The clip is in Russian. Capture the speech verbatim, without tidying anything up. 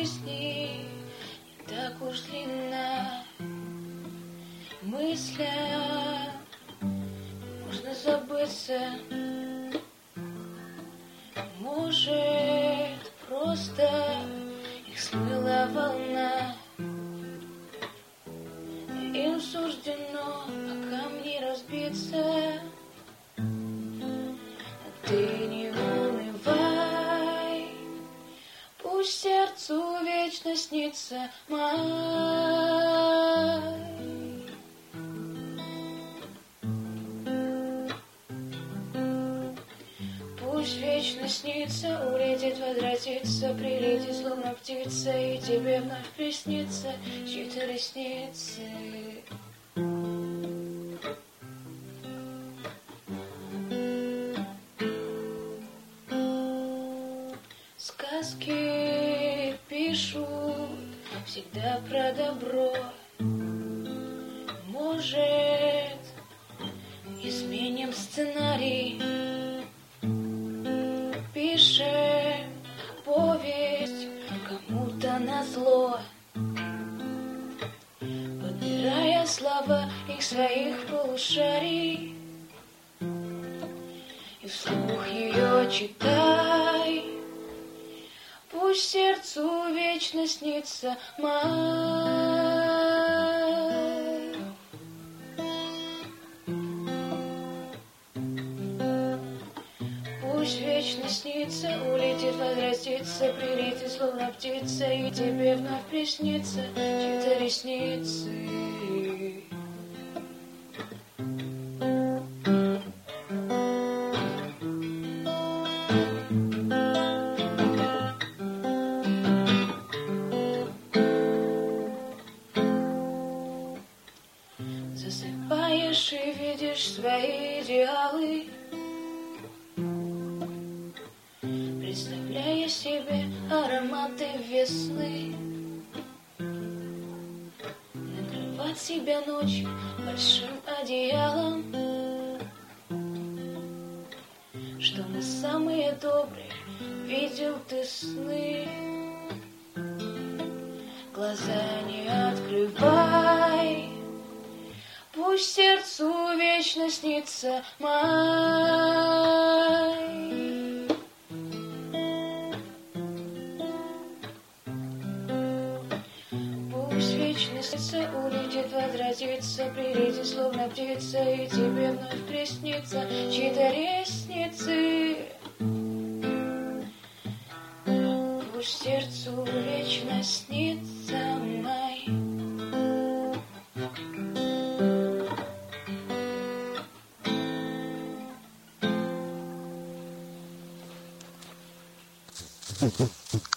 жизни не так уж длинна. Мысля можно забыться, может, просто их смыла волна. Им суждено о камни разбиться. Ты не унывай, пусть сердцу вечно снится май. Пусть вечно снится, улетит, возвратится, прилетит, словно птица, и тебе вновь приснится чьи-то ресницы. Сказки пишут всегда про добро. Может, изменим сценарий, пишем повесть кому-то назло, подбирая слова их своих полушарий, и вслух ее читай. Пусть сердцу вечно снится май. Пусть вечно снится, улетит, возвратится, прилетит, словно птица, и тебе вновь приснится чьи-то ресницы. Засыпаешь и видишь свои идеалы, представляя себе ароматы весны. Накрывать себя ночью большим одеялом, что мы самые добрые, видел ты сны. Глаза не открывай, пусть сердцу вечно снится май. Пусть вечно снится, улетит, возвратится, прилетит, словно птица, и тебе вновь приснится чьи-то ресницы. Пусть сердцу вечно снится май. Mm-hmm.